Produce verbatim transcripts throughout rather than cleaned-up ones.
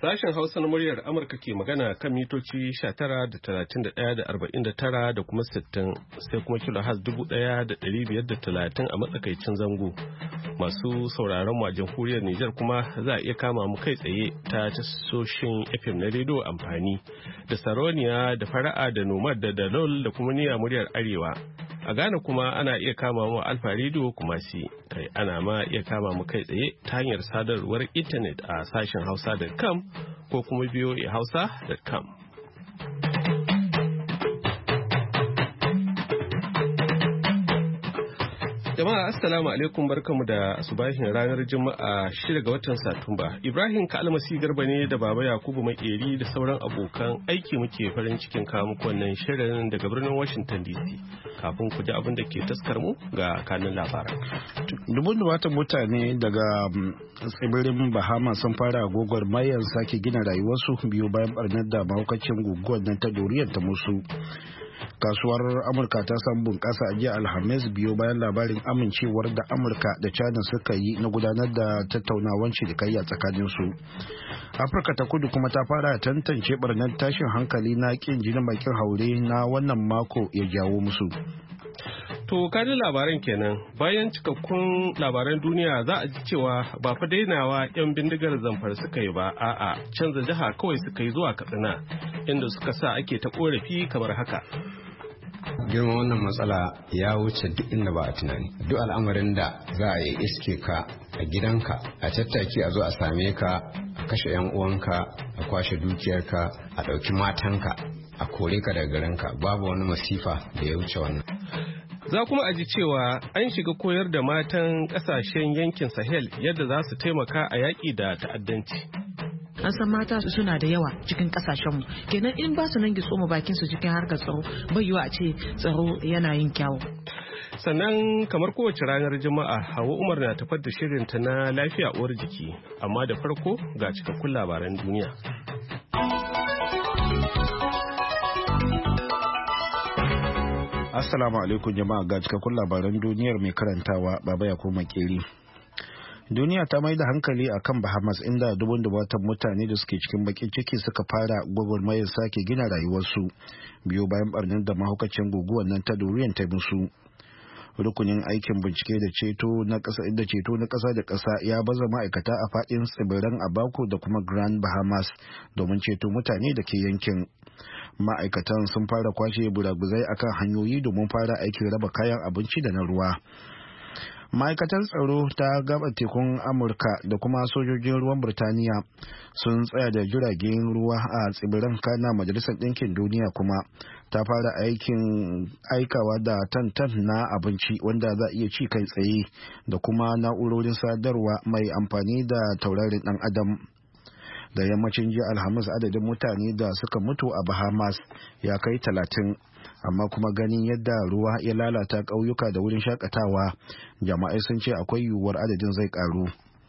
Sashen Hausa na muryar Amurka ke magana kan mitoci sha tara da talatin da ɗaya da arba'in da tara da kuma sittin sai kuma kilohaz dubu ɗaya da ɗari biyar da talatin a matsakaicin zango. Masu sauraron mu a jamhuriyar Nijar kuma za a iya kama mu kai tsaye ta tasoshin F M na rediyo amfani da Saroniya da Fara'a da Nomad da Dalol da kuma Niyya muryar Arewa. A Ghana kuma ana iya kama mu Alfa Radio kuma si kai ana ma iya kama mu kai tsaye ta hanyar sadarwar intanet a sashen hausa dot com ko kuma v o a hausa dot com. Jama'a assalamu alaikum, barkamu da asubahin ranar Juma'a shida ga watan Satumba. Ibrahim Kalmasi Garba ne da Baba Yakubu Makeri da sauran abokan aiki muke farin cikin kawo muku wannan shirin daga birnin Washington D C. Kafin ku ji abin da ke taskar mu ga kanun labaran. Dubun dubatan mutane daga tsibirin Bahama sun fara agogwar mayar sake gina rayuwarsu biyu bayan barnar da mahaukacin guguwar nan ta doriyar ta musu. Kasuwar Amurka ta samu bunƙasa a jiya Alhamis biyu bayan labarin amincewar da Amurka da China suka yi na gudanar da tattaunawar cinikayya tsakanin su. Afirka ta Kudu kuma ta fara tantance barnar tashin hankali na kin jinin bakin haure na wannan mako ya jawo musu. To kanin labaran kenan, bayan cikakkun labaran duniya za a ji cewa ba fa dainawa 'yan bindigar Zamfara suka yi ba, a'a canza jiha kawai suka yi zuwa Katsina inda suka sa ake ta korafi kamar haka. Girman wannan matsala ya wuce duk inda ba a tunani. Duk al'amarin da za a yi iske ka a gidanka, a tattaki a zo a same ka, a kashe 'yan uwanka, a kwashe dukiyarka, a ɗauki matanka, a kore ka daga garinka, babu wani masifa da ya wuce wannan. Za kuma a ji cewa an shiga koyar da matan kasashen yankin Sahel yadda za su taimaka a yaƙi da ta'addanci. An san mata suna da yawa cikin kasashenmu, kenan in ba su nan gitsoma bakin su cikin harkar tsaro bai yiwa a ce tsaro yana yin kyawu. Sannan kamar kowace ranar Juma'a, Hawa Umar na tafar da shirinta na lafiya uwar jiki, amma da farko ga cikakkun labaran duniya. Assalamu alaikum jama'a, ga cikakkun labaran duniyar mai karantawa Baba Yakubu Makeri. Duniya ta mai da hankali a kan Bahamas inda dubun dubatan mutane da suke cikin bakin ciki suka fara gwagwarmayar sake gina rayuwarsu biyu bayan barnin da mahaukacin guguwar nan ta doriyan ta musu. Rukunin aikin bincike da ceto na ƙasa da ceto na ƙasa da ƙasa ya baza ma'aikata a faɗin tsibiran Abaco da kuma Grand Bahamas domin ceto mutane da ke yankin. Ma'aikatan sun fara kwashe buraguzai akan hanyoyi domin fara aikin raba kayan abinci da na ruwa. Ma'aikatar tsaro ta gaba tekun Amurka da kuma sojojin ruwan Birtaniya sun tsaya da jiragen ruwa a tsibiran, kana Majalisar Ɗinkin Duniya kuma ta fara aikin aikawa da tantan na abinci wanda za iya ci kai tsaye da kuma na'urorin sadarwa mai amfani da taurarin ɗan adam. Da yammacin jiya Alhamis adadin mutane da suka mutu a Bahamas ya kai talatin, amma kuma ganin yadda ruwa ya lalata ƙauyuka da wurin shakatawa, jama'ai sun ce akwai yiwuwar adadin zai ƙaru.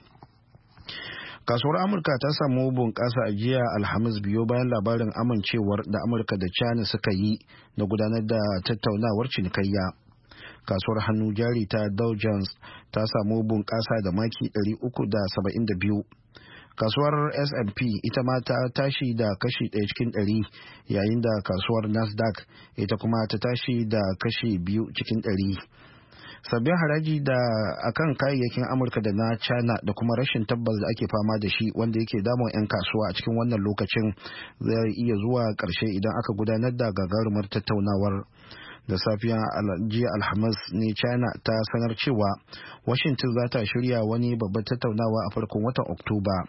Kasuwar Amurka ta samu bunƙasa a jiya Alhamis biyu bayan labarin amincewar da Amurka da China suka yi na gudanar da tattaunawar cinikayya. Kasuwar hannu jari ta Dow Jones ta samu bunƙasa da maki ɗari uku da saba'in da biyu. Kasuwar S and P ita ma ta tashi da kashi ɗaya cikin ɗari, yayin da kasuwar Nasdaq ita kuma ta tashi da kashi biyu cikin ɗari. Sabbin haraji da akan kayayyakin Amurka da na China da kuma rashin tabbas da ake fama da shi wanda yake damun 'yan kasuwa a cikin wannan lokacin zai iya zuwa ƙarshe idan aka gudanar da gagarumar tattaunawar. Da safiya jiya Alhamis ne China ta sanar cewa Washington za ta shirya wani babban tattaunawa a farkon watan Oktoba.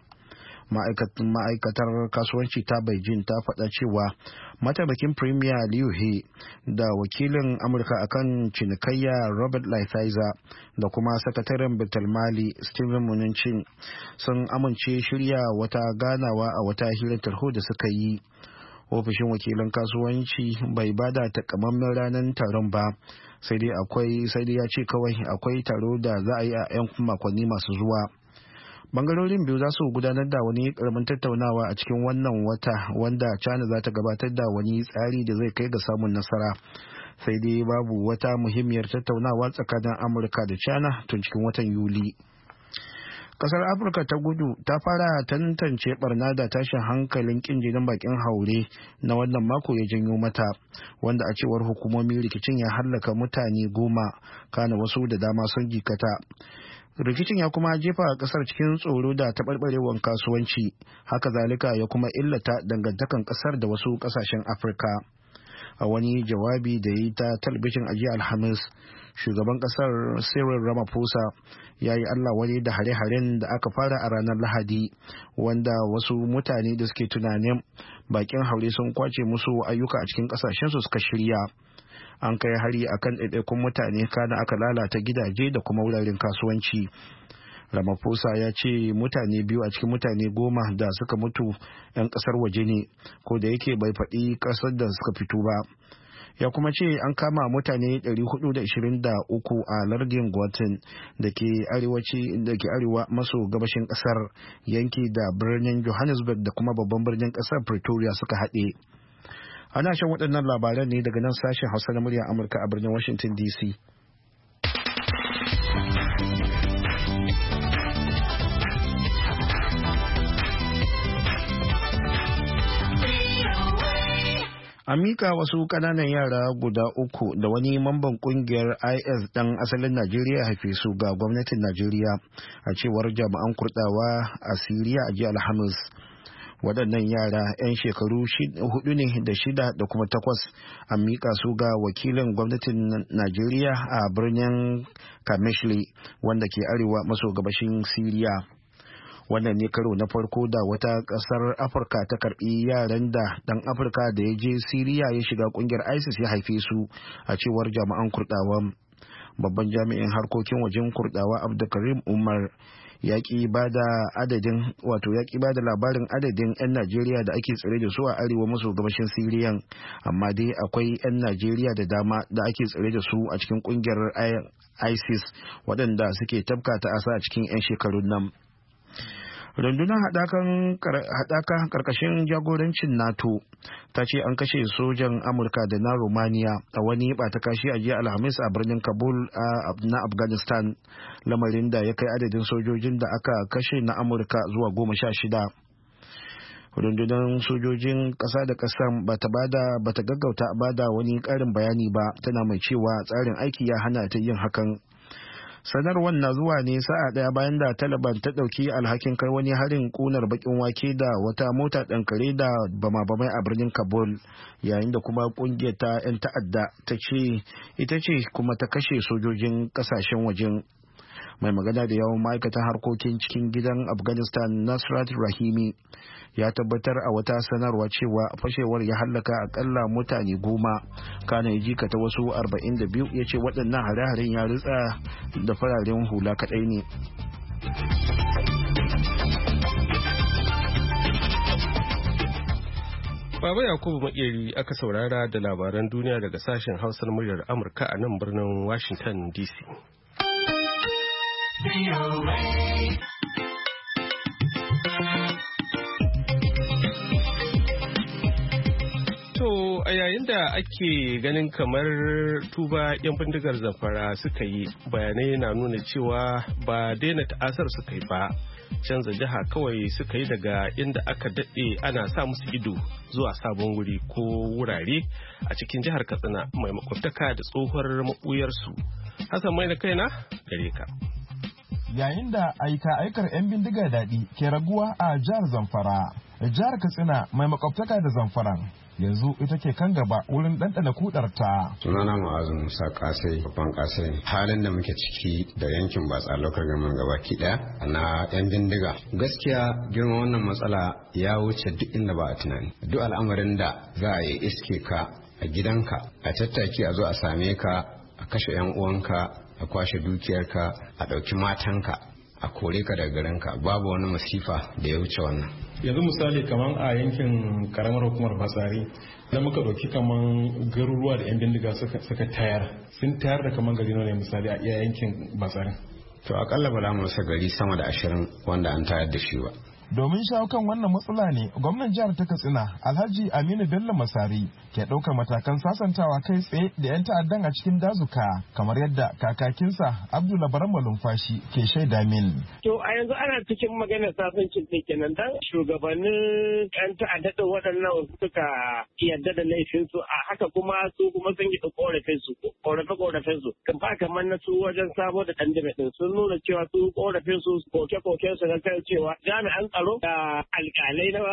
Ma'aikatar kasuwanci ta Beijing ta faɗa cewa mataimakin Premier Liu He da wakilin Amurka akan cinikayya Robert Lighthizer da kuma sakataren Baitulmali Steven Mnuchin sun amince shirya wata ganawa a wata hirar tarho da suka yi. Ofishin wakilan kasuwanci bai bada takamaiman ranar taron ba, sai dai akwai sai dai ya ce kawai akwai taro da za a yi a 'yan makonni masu zuwa. Bangarorin biyu za su gudanar da wani karamin tattaunawa a cikin wannan wata wanda China za ta gabatar da wani tsari da zai kai ga samun nasara. Sai dai babu wata muhimmiyar tattaunawa tsakanin Amurka da China tun cikin watan Yuli. Kasar Afirka ta Kudu ta fara tantance barna da tashin hankalin kin jinin bakin haure na wannan mako ya janyo mata, wanda a cewar hukumomi rikicin ya hallaka mutane goma, kana wasu da dama sun jikata. Rikicin ya kuma jefa kasar cikin tsoro da taɓarɓarewar kasuwanci, haka zalika ya kuma illata dangantakan kasar da wasu ƙasashen Afirka. A wani jawabi da yi ta talabijin a jiya Alhamis, shugaban kasar Cyril Ramaphosa ya yi Allah wani da hare-haren da aka fara a ranar Lahadi, wanda wasu mutane da suke tunanin bakin haure sun kwace musu ayyuka a cikin kasashensu suka shirya. An kai hari akan ɗaiɗaikun mutane, kana aka lalata gidaje da kuma wuraren kasuwanci. Ramaphosa ya ce mutane biyu a cikin mutane goma da suka mutu 'yan kasar waje ne, ko da yake bai faɗi ƙasar da suka fito ba. Ya kuma ce an kama mutane ɗari hudu da ishirin da uku a lardin Gauteng da ke arewaci da ke arewa maso gabashin kasar, yanki da birnin Johannesburg da kuma babban birnin kasar Pretoria suka haɗe. Ana shan waɗannan labaran ne daga nan sashen Hausa na muryar Amurka a birnin Washington D C. An mika wasu ƙananan yara guda uku da wani mamban ƙungiyar I S ɗan asalin Najeriya haife su ga gwamnatin Najeriya, a cewar jami'an kurɗawa a Siriya a jiya Alhamis. Waɗannan yara 'yan shekaru hudu ne da shida da kuma takwas, an mika su ga wakilin gwamnatin Najeriya a birnin Kamishli, wanda ke arewa maso gabashin Siriya. Wannan ne karo na farko da wata kasar Afirka ta karbi yaran da dan Afirka da ya je Siriya ya shiga kungiyar ISIS ya haife su, a cewar jami'an Kurdawa. Babban jami'in harkokin wajen Kurdawa Abdulkarim Umar ya ki bada adadin wato ya ki bada labarin adadin 'yan Najeriya da ake tsare da su a arewa maso gabashin Siriyan, amma dai akwai 'yan Najeriya da dama da ake tsare da su a cikin kungiyar ISIS waɗanda suke tabka ta asa a cikin 'yan shekarun nan. Rundunar haɗaka ƙarƙashin jagorancin NATO ta ce an kashe sojan Amurka da na Romania a wani ɓata kashi a jiya Alhamis a birnin Kabul na Afghanistan, lamarin da ya kai adadin sojojin da aka kashe na Amurka zuwa goma sha shida. Rundunar sojojin ƙasa da ƙasa bata bada bata gaggauta bada wani ƙarin bayani ba, tana mai cewa tsarin aiki ya hana ta yin hakan. Sanarwar na zuwa ne sa'a ɗaya bayan da Taliban ta ɗauki alhakin kai wani harin ƙunar baƙin wake da wata mota ɗankare da bama-bamai a birnin Kabul, yayin da kuma ƙungiyar ta 'yan ta'adda ta ce ita ce kuma ta kashe sojojin ƙasashen wajen. Mai magana da yawan ma'aikatan harkokin cikin gidan Afghanistan Nasrat Rahimi ya tabbatar a wata sanarwa cewa fashewar ya hallaka akalla mutane goma, kana ya jikata wasu arba'in da biyu. Ya ce waɗannan hare-haren ya ritsa da fararen hula kaɗai ne. Baba Yakubu Makeri aka saurara da labaran duniya daga sashen Hausar muryar Amurka a nan birnin Washington D C. To a yayin da ake ganin kamar tuba 'yan bindigar Zamfara suka yi, bayanai na nuna cewa ba daina ta'asar suka yi ba, canza jiha kawai suka yi daga inda aka daɗe ana sa musu ido zuwa sabon wuri ko wurare a cikin jihar Katsina mai makwabtaka da tsohuwar maɓuyarsu. Hassan mai na kaina gare ka. Yayin da aika aikar 'yan bindiga daɗi ke raguwa a jihar Zamfara, jihar Katsina mai makwabtaka da Zamfaran yanzu ita ke kan gaba wurin ɗanɗana kudarta. Sunana Ma'azu Musa Kasai, babban Kasai. Halin da muke ciki da yankin Batsa lokar gaman gabaki ɗaya na 'yan bindiga. Gaskiya girman wannan matsala ya wuce duk inda ba a tunani. Duk al'amarin da za a yi iske ka a gidanka, a tattaki a zo a same ka, a kashe 'yan uwanka, a kwashe dukiyarka, a ɗauki matanka, a kore ka daga garinka, babu wani masifa da ya wuce wannan. Yanzu misali kamar a yankin karamar hukumar Batsari, da muka ɗauki kamar garuruwa da 'yan bindiga suka tayar, sun tayar da kamar gari ne misali a iya yankin Batsari. To akalla ba za mu rasa gari sama da ashirin wanda an tayar da shi ba. Domin shawo kan wannan matsala ne gwamnan jihar ta Katsina Alhaji Aminu Bello Masari ke ɗaukar matakan sasantawa kai tsaye da 'yan ta'addan a cikin dazuka kamar yadda kakakinsa Abdullah Barama Lumfashi ke shaida min. To a yanzu ana cikin maganar sasancin ne kenan dan shugabannin 'yan ta'adda da waɗannan suka yarda da laifin su a haka kuma su kuma sun yi korafin su korafe korafin su kan ba kamar na su wajen sabo da dandame din sun nuna cewa su korafin su koke koken su na kan cewa jami'an tsaro da alƙalai na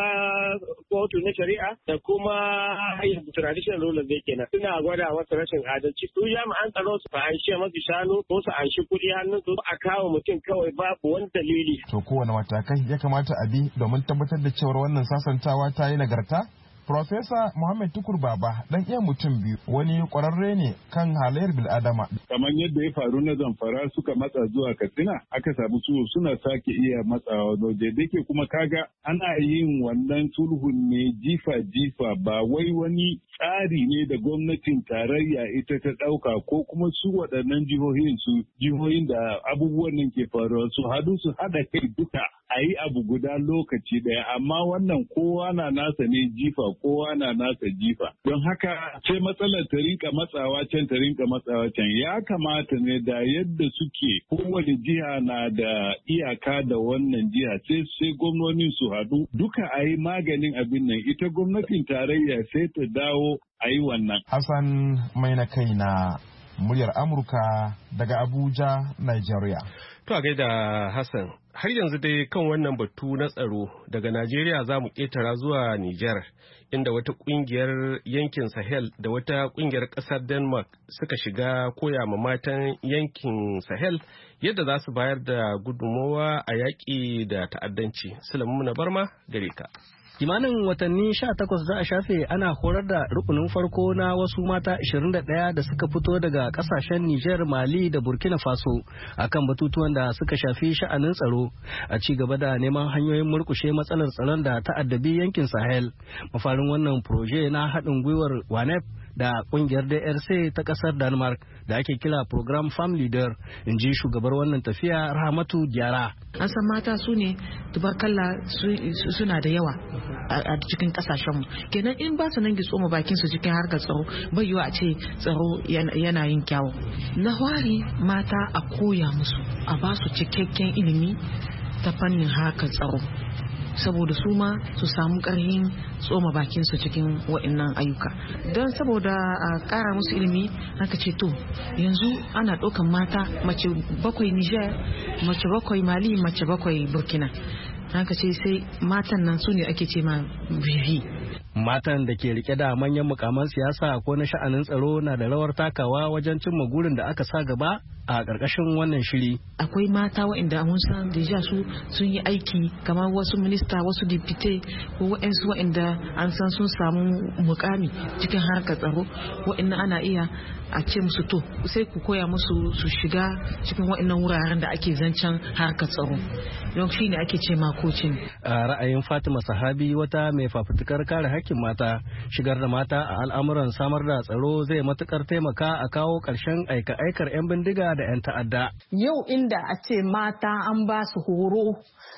kotu na shari'a da kuma traditional rulers da kenan suna gwada wasu rashin adalci su jami'an tsaro su anshe masu shanu ko su anshi kuɗi hannun su a kawo mutum kawai babu wani dalili. To kowane matakai ya kamata a bi domin tabbatar da cewar wannan sasantawa ta yi nagarta? Profesa Muhammad Tukur Baba dan iya mutum biyu wani kwararre ne kan halayyar bil'adama. Kamar yadda ya faru na Zamfara suka matsa zuwa Katsina aka samu su suna sake iya matsawa waje da ke kuma kaga ana yin wannan sulhun ne jifa-jifa ba wai wani tsari ne da gwamnatin tarayya ita ta ɗauka ko kuma su waɗannan jihohin su jihohin da abubuwan nan ke faruwa su hadu su haɗa kai duka a yi abu guda lokaci ɗaya amma wannan kowa na nasa ne jifa kowa na nasa jifa don haka sai matsalar ta rinka matsawa can ta rinka matsawa can ya kamata ne da yadda suke kowane jiha na da iyaka da wannan jiha sai sai gwamnonin su haɗu duka a yi maganin abin nan ita gwamnatin tarayya sai ta dawo a yi wannan. Hassan mai na kai na muryar Amurka daga Abuja, Nigeria. To a gaida Hassan, har yanzu dai kan wannan batu na tsaro daga Najeriya za mu ƙetara zuwa Nijar, inda wata ƙungiyar yankin Sahel da wata ƙungiyar ƙasar Denmark suka shiga koya ma matan yankin Sahel yadda za su bayar da gudunmawa a yaƙi da ta'addanci. Sulaimu na Barma gare ka. Kimanin watanni sha takwas za a shafe ana horar da rukunin farko na wasu mata ashirin da ɗaya da suka fito daga kasashen Nijar, Mali da Burkina Faso akan batutuwan da suka shafi sha'anin tsaro a ci gaba da neman hanyoyin murkushe matsalar tsaron da ta'addabi yankin Sahel. Mafarin wannan proje na haɗin gwiwar W A N E P da kungiyar D R C ta kasar Denmark da ake kira Program Farm Leader, in ji shugabar wannan tafiya Rahmatu Gyara. An san mata su ne tubarkalla suna da yawa a cikin kasashenmu, kenan in ba su nan tsoma bakin su cikin harkar tsaro bai yiwa a ce tsaro yana yin kyawu. Na wari mata a koya musu a ba su cikakken ilimi ta fannin harkar tsaro saboda su ma su samu ƙarfin tsoma bakinsu cikin wa'annan ayyuka. Don saboda a ƙara musu ilimi aka ce to yanzu ana ɗaukan mata mace bakwai Niger, mace bakwai Mali, mace bakwai Burkina. Haka ce sai matan nan su ne ake ce ma vivi. Matan da ke rike da manyan mukaman siyasa ko na sha'anin tsaro na da rawar takawa wajen cimma gurin da aka sa gaba a ƙarƙashin wannan shiri. Akwai mata waɗanda mun san deja su sun yi aiki kamar wasu minista, wasu dipite ko waɗansu waɗanda an san sun samu mukami cikin harkar tsaro, waɗanda ana iya a ce musu to sai ku koya musu su shiga cikin waɗannan wuraren da ake zancen harkar tsaro. Don shi ne ake ce makocin. A ra'ayin Fatima Sahabi, wata mai fafutukar kare hakkin mata, shigar da mata a al'amuran samar da tsaro zai matukar taimaka a kawo ƙarshen aika-aikar 'yan bindiga da 'yan ta'adda. Yau inda a ce mata an ba su horo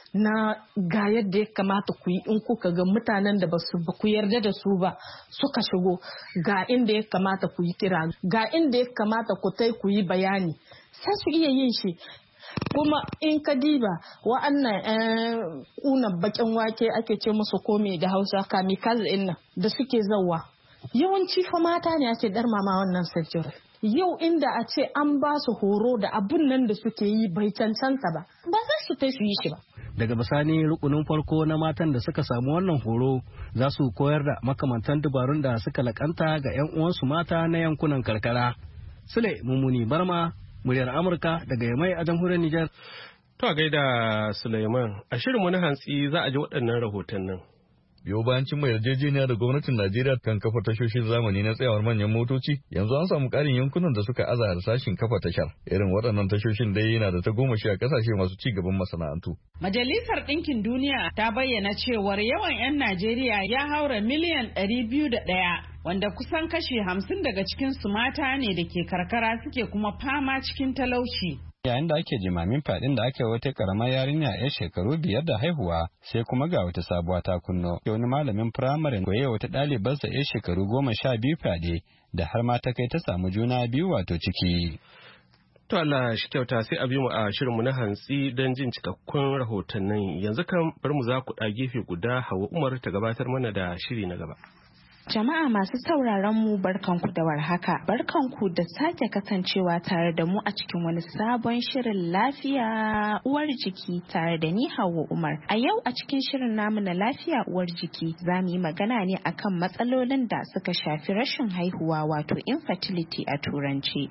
na ga yadda ya kamata ku yi in kuka ga mutanen da ba ku yarda da su ba suka shigo, ga inda ya kamata ku yi kira, ga inda ya kamata ku tai ku yi bayani, sai su iya yin shi. Kuma in ka diba wa'annan 'yan kuna bakin wake ake ce musu kome da Hausa kamikaze ɗin nan da suke zauwa, yawanci fa mata ne ake darmama wannan sajjara. Yau inda a ce an ba su horo da abun nan da suke yi bai cancanta ba, ba za su ta su yi shi ba. Daga bisani rukunin farko na matan da suka samu wannan horo za su koyar da makamantan dabarun da suka lakanta ga 'yan uwansu mata na yankunan karkara. Sule Mumuni Barma, muryar Amurka daga Yamai a jamhuriyar Nijar. To a gaida Suleiman, a shirinmu na hantsi za a ji waɗannan rahoton nan. Biyo bayan cimma yarjejeniya da gwamnatin Najeriya kan kafa tashoshin zamani na tsayawar manyan motoci, yanzu an samu ƙarin yankunan da suka aza harsashin kafa tashar. Irin waɗannan tashoshin dai yana da ta goma shi a ƙasashe masu ci gaban masana'antu. Majalisar Ɗinkin Duniya ta bayyana cewar yawan 'yan Najeriya ya haura miliyan ɗari biyu da ɗaya, wanda kusan kashi hamsin daga cikin su mata ne da ke karkara suke kuma fama cikin talauci. yayin da ake jimamin fadin da aka yi wata karamar yarinya yar shekaru biyar da haihuwa sai kuma ga wata sabuwa ta kunno wani malamin firamare koye wata ɗalibarsa yar shekaru goma sha biyu fyaɗe da har ma ta kai ta samu juna biyu wato ciki. To Allah shi kyauta sai a bi mu a shirinmu na hantsi don jin cikakkun rahotannin yanzu kan bar mu za ku ɗa gefe guda Hauwa Umar ta gabatar mana da shiri na gaba. Jama'a masu sauraron mu barkanku da warhaka. Barkanku da sake kasancewa tare da mu a cikin wani sabon shirin lafiya uwar jiki tare da ni Hauwa Umar. A yau a cikin shirin namu na lafiya uwar jiki za mu yi magana ne akan matsalolin da suka shafi rashin haihuwa wato infertility a turanci.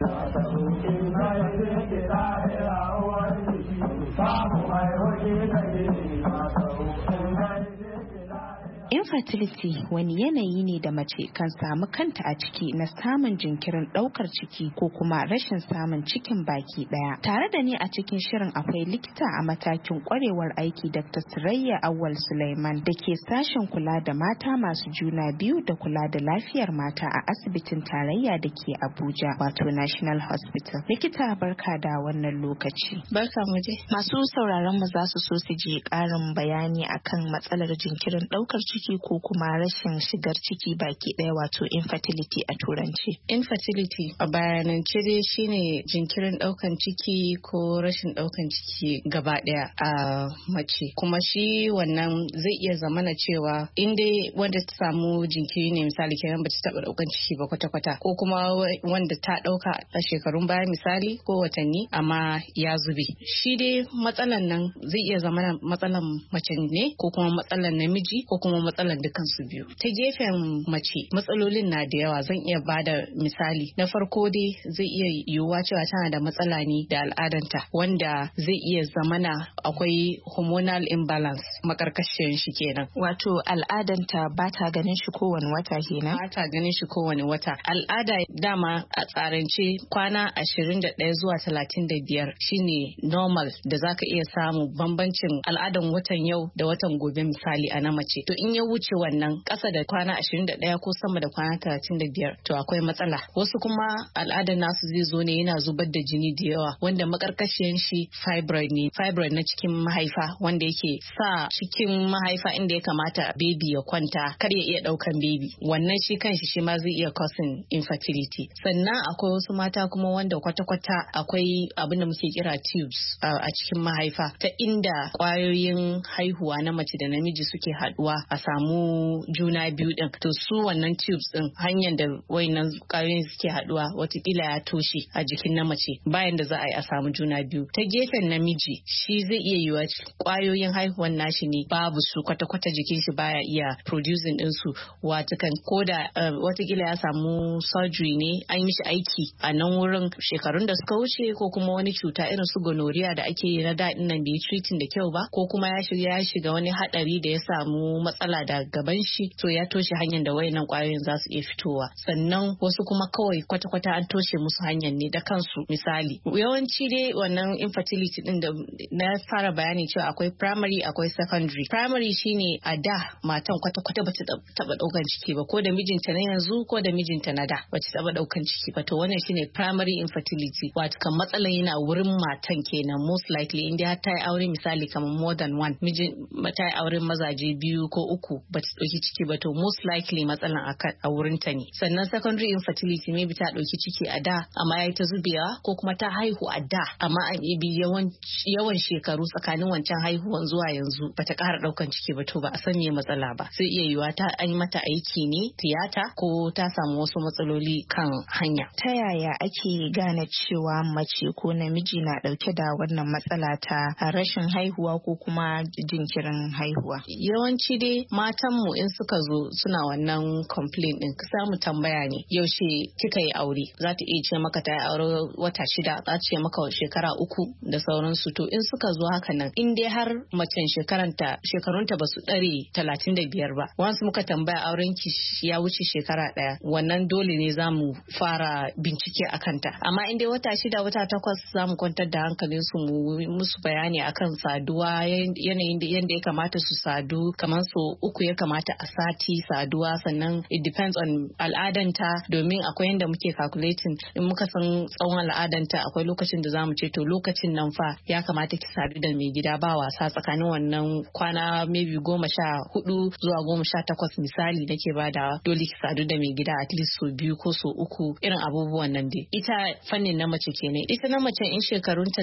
Infertility wani yanayi ne da mace kan samu kanta a ciki na samun jinkirin ɗaukar ciki ko kuma rashin samun cikin baki ɗaya. Tare da ni a cikin shirin akwai likita a matakin ƙwarewar aiki Doctor Surayya Awwal Sulaiman da ke sashen kula da mata masu juna biyu da kula da lafiyar mata a asibitin tarayya da ke Abuja wato National Hospital. Likita barka da wannan lokaci. Barka mu je. Masu sauraron mu za su so su ji ƙarin bayani akan matsalar jinkirin ɗaukar ciki ciki ko kuma rashin shigar ciki baki ɗaya wato infertility a turanci. Infertility a bayanance dai shine jinkirin ɗaukan ciki ko rashin ɗaukan ciki gaba ɗaya a mace. Kuma shi wannan zai iya zamana cewa in dai wanda ta samu jinkiri ne misali kenan ba ta taɓa ɗaukan ciki ba kwata-kwata ko kuma wanda ta ɗauka a shekarun baya misali ko watanni amma ya zube. Shi dai matsalan nan zai iya zamana matsalan mace ne ko kuma matsalan namiji ko kuma matsalan dukan su biyu. Ta gefen mace matsalolin na da yawa zan iya bada misali. Na farko dai zai iya yiwuwa cewa tana da matsala ne da al'adanta wanda zai iya zamana akwai hormonal imbalance makarkashiyar shi kenan. Wato al'adanta ba ta ganin shi kowane wata kenan? Ba ta ganin shi kowane wata. Al'ada dama a tsarance kwana ashirin da ɗaya zuwa talatin da biyar shine normal da zaka iya samu bambancin al'adan watan yau da watan gobe misali a na mace. To in ya wuce wannan ƙasa da kwana ashirin da ɗaya ko sama da kwana talatin da biyar to akwai matsala. Wasu kuma al'adar nasu zai zo ne yana zubar da jini da yawa wanda makarkashiyan shi fibroid ne. Fibroid na cikin mahaifa wanda yake sa cikin mahaifa inda ya kamata baby ya kwanta kar ya iya ɗaukan baby. Wannan shi kanshi shi ma zai iya causing infertility. Sannan akwai wasu mata kuma wanda kwata-kwata akwai abin da muke kira tubes a cikin mahaifa ta inda ƙwayoyin haihuwa na mace da namiji suke haɗuwa a samu juna biyu din. To su wannan tubes din hanyar da wayannan ƙwayoyin suke haɗuwa watakila ya toshe a jikin na mace bayan da za a yi a samu juna biyu. Ta gefen namiji shi zai iya yiwa ƙwayoyin haihuwan nashi ne babu su kwata-kwata jikin shi baya iya producing din su watakan koda uh, watakila ya samu surgery ne an yi mishi aiki a nan wurin shekarun da suka wuce ko kuma wani cuta irin su gonorrhea da ake yi na daɗin nan bai treating da kyau ba ko kuma ya shiga ya shiga wani haɗari da ya samu matsala da gaban shi to ya toshe hanyar da wayannan kwayoyin za su iya fitowa. Sannan wasu kuma kawai kwata-kwata an toshe musu hanyar ne da kansu misali. Yawanci dai wannan infertility din da na fara bayani cewa akwai primary akwai secondary. Primary shine a da matan kwata-kwata bata taba daukan ciki ba ko da mijinta na yanzu ko da mijinta na da bata taba daukan ciki ba to wannan shine primary infertility wato kan matsalan yana wurin matan kenan most likely inda har ta yi aure misali kamar more than one mijin ta yi auren mazaje biyu ko uku bata dauki ciki ba to most likely matsalan a wurin ta ne. Sannan secondary infertility maybe ta dauki ciki a da amma yayi ta zubewa ko kuma ta haihu a da amma an bi yawan yawan shekaru tsakanin wancan haihuwan zuwa yanzu bata ƙara daukan ciki ba to ba a san me matsala ba. Sai iya yiwa ta an yi mata aiki ne tiyata ko ta samu wasu matsaloli kan hanya. Ta yaya ake gane cewa mace ko namiji na dauke da wannan matsala ta rashin haihuwa ko kuma jinkirin haihuwa? Yawanci dai matanmu in suka zo suna wannan complaint din ka samu tambaya ne yaushe kika yi aure za ta iya ce maka ta yi aure wata shida za ta ce maka shekara uku da sauransu. To in suka zo haka nan in dai har macen shekaranta shekarunta ba su ɗare talatin da biyar ba wasu muka tambaya auren ki ya wuce shekara ɗaya wannan dole ne za mu fara bincike a kanta. Amma in dai wata shida wata takwas za mu kwantar da hankalin su mu musu bayani akan saduwa yanayin da yanda ya kamata su sadu kamar so uku ya kamata a sati saduwa, sannan it depends on al'adanta, domin akwai yadda muke calculating in muka san tsawon al'adanta akwai lokacin da zamu ce to lokacin nan fa ya kamata ki sadu da mai gida ba wasa tsakanin wannan kwana maybe goma sha hudu zuwa goma sha takwas misali nake bada, dole ki sadu da mai gida at least so biyu ko so uku, irin abubuwan nan dai. Ita fannin na mace kenan. Ita na mace in shekarunta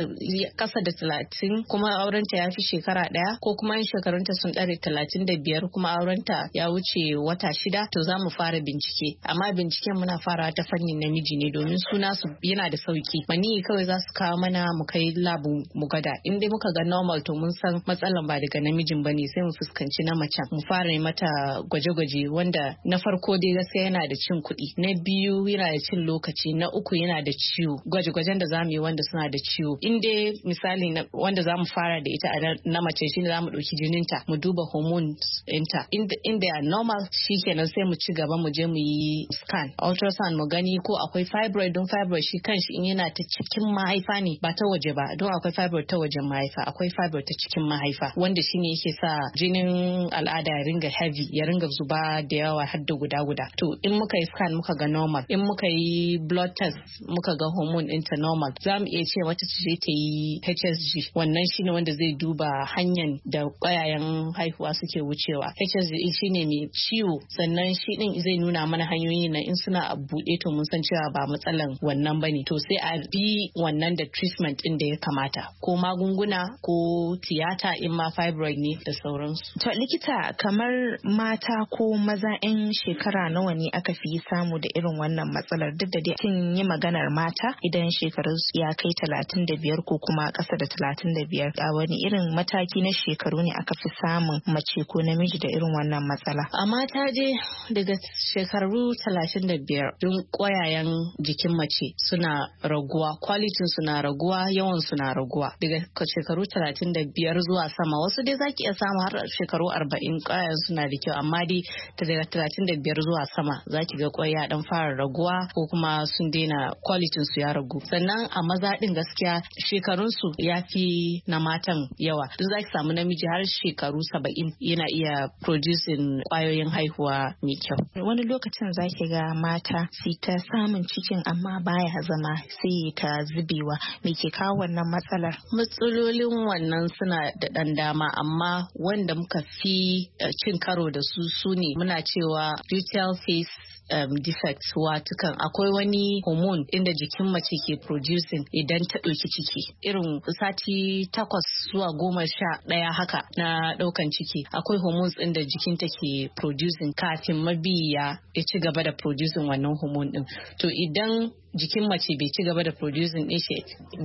kasa da talatin kuma aurenta ya fi shekara daya, ko kuma in shekarunta sun ɗare talatin da biyar kuma aurenta ya wuce wata shida, to za mu fara bincike. Amma binciken muna fara ta fannin namiji ne, domin suna su yana da sauki. Mani kawai za su kawo mana mu kai labu mu gada. In dai muka ga normal to mun san matsalan ba daga namijin bane, sai mu fuskanci na macen. Mu fara yi mata gwaje-gwaje, wanda na farko dai gaskiya yana da cin kuɗi, na biyu yana da cin lokaci, na uku yana da ciwo. Gwaje-gwajen da za mu yi wanda suna da ciwo. In dai misali wanda za mu fara da ita a na mace shine za mu ɗauki jininta mu duba hormones ɗinta. In they are normal shikenan sai mu ci gaba mu je mu yi scan ultrasound mu gani ko akwai fibroid, don fibroid shi kanshi in yana ta cikin mahaifa ne ba ta waje ba, don akwai fibroid ta wajen mahaifa, akwai fibroid ta cikin mahaifa, wanda shine yake sa jinin al'ada ya ringa heavy, ya ringa zuba da yawa har da guda guda. To in muka yi scan muka ga normal, in muka yi blood test muka ga hormone ɗinta normal, za mu iya ce wata ce ta yi H S G. Wannan shine wanda zai duba hanyar da ƙwayayen haihuwa suke wucewa. H S G shine mai ciwo, sannan shi din zai nuna mana hanyoyin nan in suna a buɗe to mun san cewa ba matsalan wannan bane, to sai a bi wannan da treatment din da ya kamata, ko magunguna ko tiyata in ma fibroid ne da sauransu. To likita, kamar mata ko maza 'yan shekara nawa ne aka fi samu da irin wannan matsalar? Duk da dai kin yi maganar mata idan shekaru ya kai talatin da biyar ko kuma ƙasa da talatin da biyar, a wani irin mataki na shekaru ne aka fi samun mace ko namiji da irin wannan matsala? A mata je daga shekaru talatin da biyar don ƙwayayen jikin mace suna raguwa, kwalitin suna raguwa, yawan suna raguwa daga shekaru talatin da biyar zuwa sama. Wasu dai zaki iya samu har shekaru arba'in ƙwayayen suna da kyau, amma dai daga talatin da biyar zuwa sama zaki ga ƙwaya dan fara raguwa ko kuma sun daina, kwalitin su ya ragu. Sannan a maza din gaskiya shekarun su ya fi na matan yawa, don zaki samu namiji har shekaru saba'in yana iya producing ƙwayoyin haihuwa mai kyau. Wani lokacin zaki ga mata su ta samun cikin amma baya zama, sai ta zubewa. Me ke kawo wannan matsalar? Matsalolin wannan suna da ɗan dama, amma wanda muka fi cin karo da su su ne muna cewa luteal phase Um, defect, watukan akwai wani hormone inda jikin mace ke producing idan ta ɗauki ciki, irin sati takwas zuwa goma sha ɗaya haka na ɗaukan ciki, akwai hormones inda jikinta ke producing kafin mabiya ya ci gaba da producing wannan hormone din. To idan jikin mace bai ci gaba da producing din shi,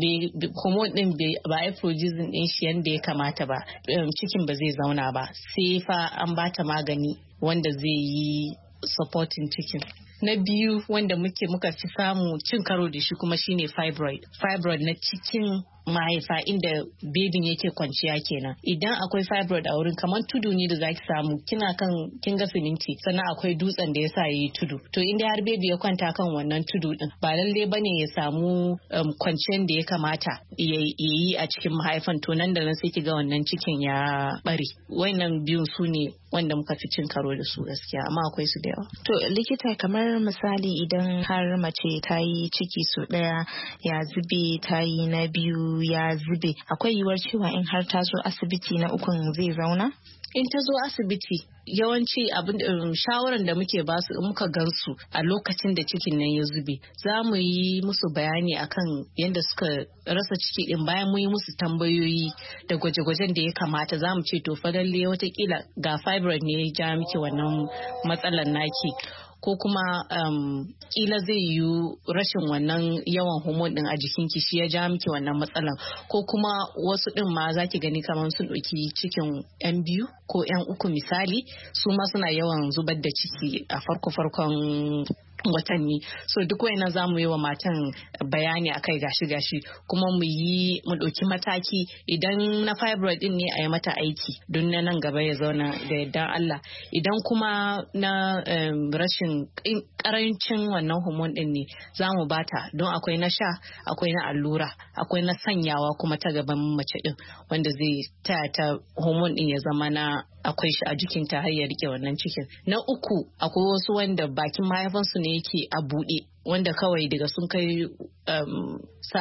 hormone din ba a producing din shi yanda ya kamata ba, cikin ba zai zauna ba, sai fa an bata magani wanda zai yi supporting cikin. Na biyu wanda muke muka fi samu cin karo da shi kuma shine fibroid. Fibroid na cikin mahaifa inda bebin yake kwanciya kenan. Idan akwai fibroid a wurin, kamar tudu ne da zaki samu, kina kan kin ga siminti, sannan akwai dutsen da yasa yayi tudu. To inda har bebi ya kwanta kan wannan tudu din, ba lalle bane ya samu um, kwanciyar da ya kamata ya yi a cikin mahaifan, to nan da nan sai kiga wannan cikin ya bare. Wayannan biyun su ne wanda muka fi cin karo da su gaskiya, amma akwai su da yawa. To likita, kamar misali idan har mace ta yi ciki su daya ya zube, ta yi na biyu ya zube, akwai yiwuwar cewa in har ta zo asibiti na ukun zai zauna? In ta zo asibiti, yawanci abin shawaran da muke ba su in muka gansu a lokacin da cikin nan ya zube, za mu yi musu bayani akan yadda suka rasa ciki din. Bayan mu yi musu tambayoyi da gwaje-gwajen da ya kamata, za mu ce to fa lalle watakila ga fibroid ne ya ja miki wannan matsalar naki, ko kuma um, kila zai yi rashin wannan yawan hormone din a jikinki shi ya ja miki wannan matsalan, ko kuma wasu din ma zaki gani kamar sun ɗauki cikin yan biyu ko yan uku misali, su ma suna yawan zubar da ciki a farko-farkon watanni. So duk wayannan za mu yi wa matan bayani akai gashi-gashi, kuma mu yi mu ɗauki mataki. Idan na fibroid din ne a yi mata aiki don na nan gaba ya zauna da yardan Allah. Idan kuma na um, rashin karancin wannan hormone din ne, za mu bata, don akwai na sha, akwai na allura, akwai na sanyawa kuma ta gaban mace din, wanda zai taya ta hormone din ya zama na akwai shi a jikinta har ya rike wannan cikin. Na uku akwai wasu wanda bakin mahaifansu ne yake a buɗe wanda kawai daga sun kai um,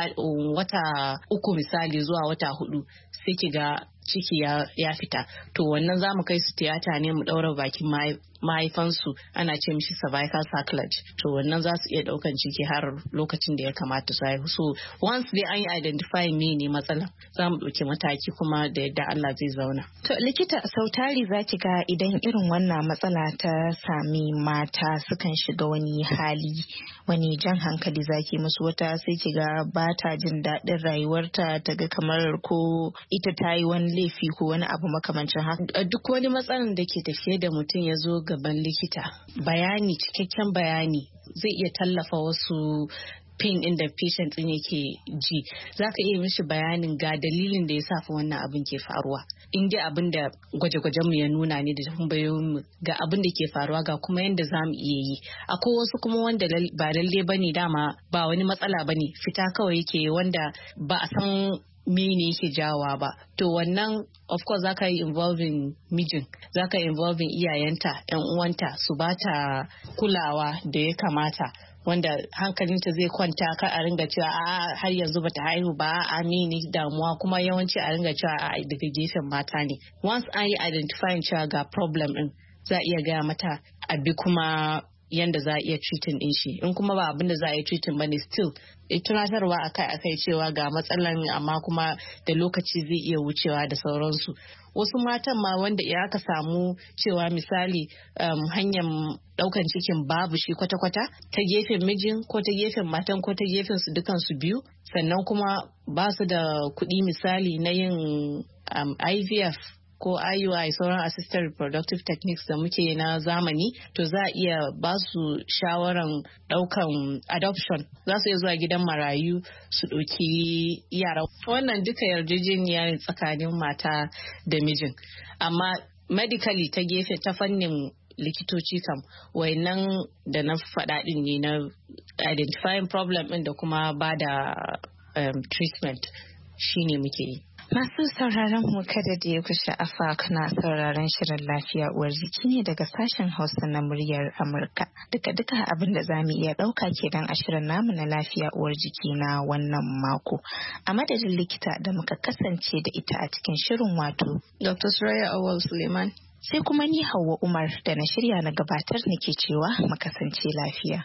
wata uku misali zuwa wata hudu sai ki ga ciki ya, ya fita. To wannan za mu kai su tiyata ne mu ɗaura bakin mahaifansu ana ce mishi cervical sacrilege. To wannan za su iya ɗaukan ciki har lokacin da ya kamata su haihu. So once dai an yi identify me ne matsala za mu ɗauki mataki kuma da yadda Allah zai zauna. To likita sautari za ki ga idan irin wannan matsala ta sami mata sukan shiga wani hali wani jan hankali zaki musu, wata sai ki ga ba ta jin daɗin rayuwarta ta ga kamar ko ita ta yi wani laifi ko wani abu makamancin haka. Duk wani matsalan da ke tafiye da mutum ya zo gaban likita, bayani cikakken bayani zai iya tallafa wasu pain din da patient din yake ji. Zaka iya mishi bayanin ga dalilin da ya sa fa wannan abin ke faruwa. In dai abin da gwaje-gwajen mu ya nuna ne da tambayoyin mu ga abin da ke faruwa ga kuma yanda zamu iya yi. Akwai wasu kuma wanda ba lalle bane dama ba wani matsala bane, fita kawai yake wanda ba a san mene yake jawa ba. To wannan of course zaka yi involving mijin, zaka yi involving iyayenta, yan uwanta su bata kulawa da ya kamata wanda hankalinta zai kwanta kar a ringa cewa a har yanzu bata haihu ba a mene damuwa, kuma yawanci a ringa cewa a daga gefen mata ne. Once an yi identifying cewa ga problem din za a iya gaya mata abi kuma yanda za a iya treating din shi. In kuma ba abin da za a yi treating bane still tunatarwa akai akai cewa ga matsalan amma kuma da lokaci zai iya wucewa da sauransu. Wasu matan ma wanda ya aka samu cewa misali um, hanyar daukan cikin babu shi kwata-kwata ta gefen mijin ko ta gefen matan ko ta gefen su dukan su biyu, sannan kuma ba su da kuɗi misali na yin um, I V F ko I U I sauran assisted reproductive techniques da muke na zamani, to za a iya ba su shawaran daukan adoption. Za su iya zuwa gidan marayu su ɗauki yara. Wannan duka yarjejeniya ne tsakanin mata da mijin. Amma medically ta gefe ta fannin likitoci kam wayannan da na faɗa ɗin ne na identifying problem ɗin da kuma ba da um, treatment shine muke yi. Masu sauraron mu kada da ya ku sha'afa kana sauraron shirin lafiya uwar jiki ne daga sashen Hausa na muryar Amurka. Duka-duka abin da za mu iya ɗauka kenan a shirin namu na lafiya uwar jiki na wannan mako. A madadin likita da muka kasance da ita a cikin shirin wato Doctor Suraya Awal Suleiman. Sai kuma ni Hauwa Umar da na shirya na gabatar nake cewa mu kasance lafiya.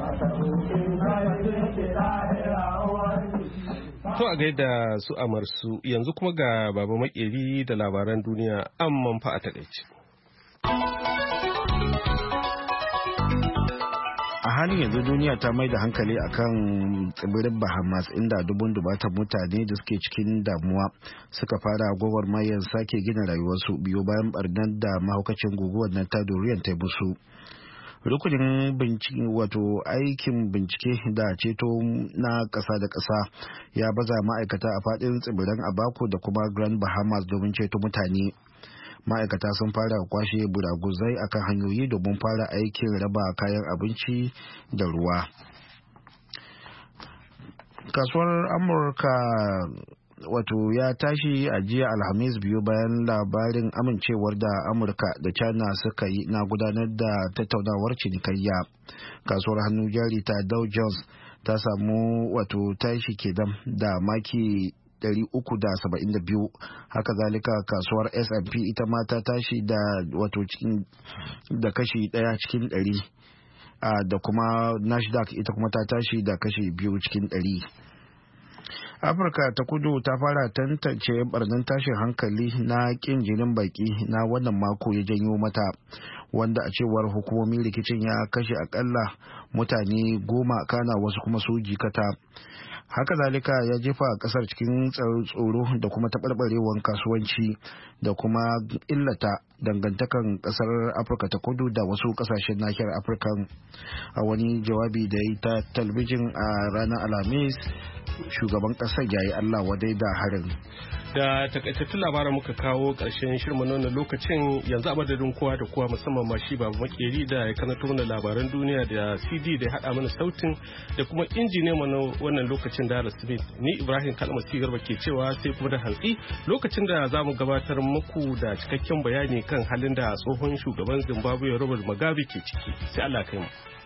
To a gaida su amarsu yanzu kuma ga Baba Makeri da labaran duniya amman fa a takaice. A halin yanzu duniya ta mai da hankali akan tsibirin Bahamas inda dubun dubatan mutane da suke cikin damuwa suka fara gwagwarmayar sake gina rayuwarsu biyo bayan barnar da mahaukacin guguwar nan ta Dorian ta musu. Rukunin bincike wato aikin bincike da ceto na ƙasa da ƙasa ya baza ma'aikata a faɗin tsibiran Abaco da kuma Grand Bahamas domin ceto mutane. Ma'aikata sun fara kwashe buraguzai akan hanyoyi domin fara aikin raba kayan abinci da ruwa. Kasuwar Amurka wato ya tashi a jiya Alhamis biyu bayan labarin amincewar da Amurka da China suka yi na gudanar da tattaunawar cinikayya. Kasuwar hannu jari ta Dow Jones ta samu wato tashi kenan da maki ɗari uku da saba'in da biyu. Haka zalika kasuwar S and P ita ma ta tashi da wato cikin da kashi ɗaya cikin ɗari, da kuma Nasdaq ita kuma ta tashi da kashi biyu cikin ɗari. Afirka ta kudu ta fara tantance barnan tashin hankali na kin jinin baki na wannan mako ya janyo mata, wanda a cewar hukumomin rikicin ya kashe akalla mutane goma kana wasu kuma su jikata. Haka zalika ya jefa kasar cikin tsoro da kuma taɓarɓarewar kasuwanci da kuma illata dangantakan kasar Afirka ta kudu da wasu kasashen nahiyar Afirka. A wani jawabi da ya yi ta talbijin a ranar Alhamis, shugaban ƙasar ya yi Allah wadai da harin. Da takaitattun labaran muka kawo ƙarshen shirin wannan lokacin, yanzu a madadin kowa da kowa musamman ma shi Babu Makeri da ya karanto mana labaran duniya da C D da ya haɗa mana sautin da kuma injiniyan mu wannan lokacin da Smith, ni Ibrahim Kalmasi Garba ke cewa sai kuma da hantsi lokacin da za mu gabatar muku da cikakken bayani kan halin da tsohon shugaban Zimbabwe Robert Mugabe ke ciki. Sai Allah kai mu.